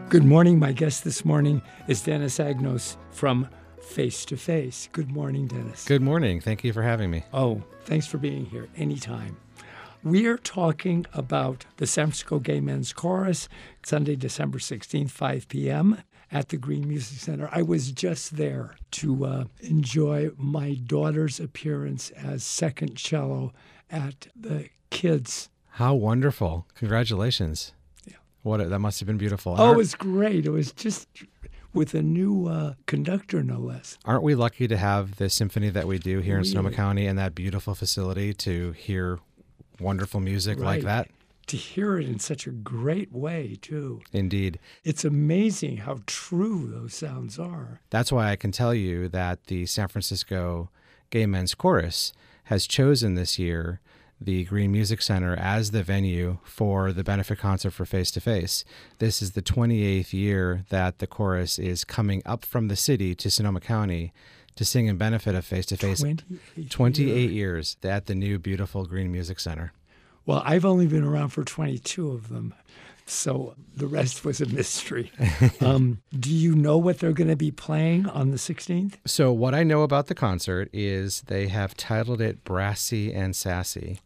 Good morning. My guest this morning is Dennis Agnos from Face to Face. Good morning, Dennis. Good morning. Thank you for having me. Oh, thanks for being here anytime. We are talking about the San Francisco Gay Men's Chorus, Sunday, December 16th, 5 p.m. at the Green Music Center. I was just there to enjoy my daughter's appearance as second cello at the Kids. How wonderful. Congratulations. Yeah. That must have been beautiful. Oh, it was great. It was just with a new conductor, no less. Aren't we lucky to have the symphony that we do here in Sonoma County and that beautiful facility to hear wonderful music like that? To hear it in such a great way, too. Indeed. It's amazing how true those sounds are. That's why I can tell you that the San Francisco Gay Men's Chorus has chosen this year the Green Music Center as the venue for the benefit concert for Face to Face. This is the 28th year that the chorus is coming up from the city to Sonoma County to sing in benefit of Face to Face. 28 years at the new, beautiful Green Music Center. Well, I've only been around for 22 of them, so the rest was a mystery. Do you know what they're going to be playing on the 16th? So what I know about the concert is they have titled it Brassy and Sassy.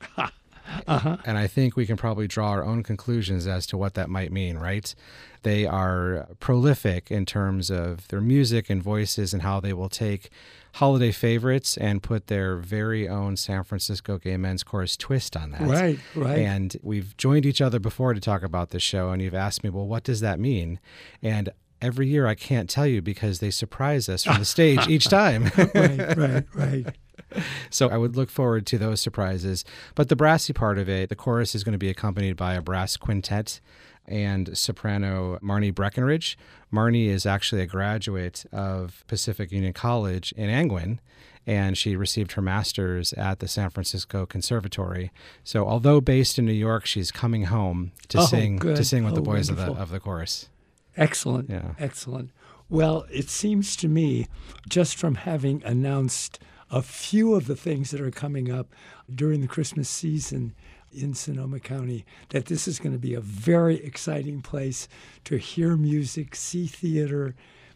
And I think we can probably draw our own conclusions as to what that might mean, right? They are prolific in terms of their music and voices and how they will take holiday favorites and put their very own San Francisco Gay Men's Chorus twist on that. Right. And we've joined each other before to talk about this show, and you've asked me, well, what does that mean? And every year I can't tell you because they surprise us from the stage each time. Right. So I would look forward to those surprises. But the brassy part of it, the chorus is going to be accompanied by a brass quintet and soprano Marnie Breckenridge. Marnie is actually a graduate of Pacific Union College in Angwin, and she received her master's at the San Francisco Conservatory. So although based in New York, she's coming home to sing with the boys of the chorus. Excellent. Yeah. Excellent. Well, it seems to me, just from having announced a few of the things that are coming up during the Christmas season in Sonoma County, that this is going to be a very exciting place to hear music, see theater,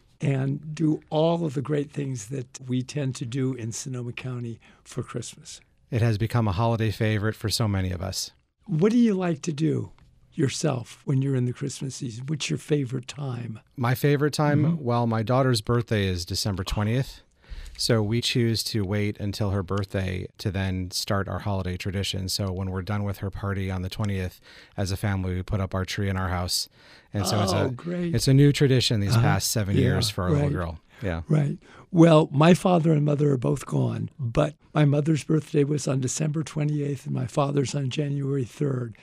and do all of the great things that we tend to do in Sonoma County for Christmas. It has become a holiday favorite for so many of us. What do you like to do yourself when you're in the Christmas season? What's your favorite time? My favorite time? Well, my daughter's birthday is December 20th. So we choose to wait until her birthday to then start our holiday tradition. So when we're done with her party on the 20th, as a family, we put up our tree in our house. And so it's a new tradition these past 7 years for our little girl. Yeah. Right. Well, my father and mother are both gone, but my mother's birthday was on December 28th and my father's on January 3rd.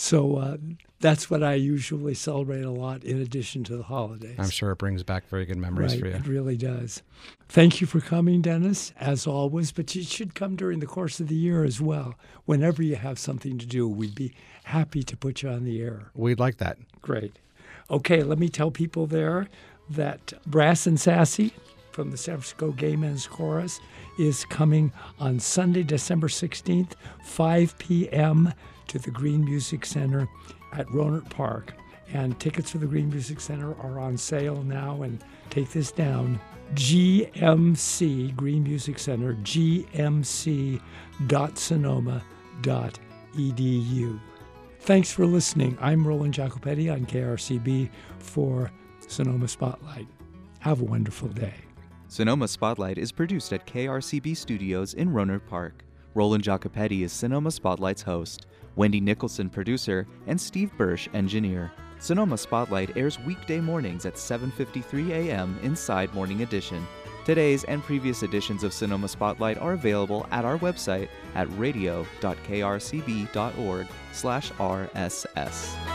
So that's what I usually celebrate a lot in addition to the holidays. I'm sure it brings back very good memories for you. It really does. Thank you for coming, Dennis, as always, but you should come during the course of the year as well. Whenever you have something to do, we'd be happy to put you on the air. We'd like that. Great. Okay, let me tell people there that Brass and Sassy from the San Francisco Gay Men's Chorus is coming on Sunday, December 16th, 5 p.m. to the Green Music Center at Rohnert Park. And tickets for the Green Music Center are on sale now. And take this down, GMC, Green Music Center, gmc.sonoma.edu. Thanks for listening. I'm Roland Jacopetti on KRCB for Sonoma Spotlight. Have a wonderful day. Sonoma Spotlight is produced at KRCB Studios in Rohnert Park. Roland Jacopetti is Sonoma Spotlight's host, Wendy Nicholson producer, and Steve Birch engineer. Sonoma Spotlight airs weekday mornings at 7:53 a.m. inside Morning Edition. Today's and previous editions of Sonoma Spotlight are available at our website at radio.krcb.org/RSS.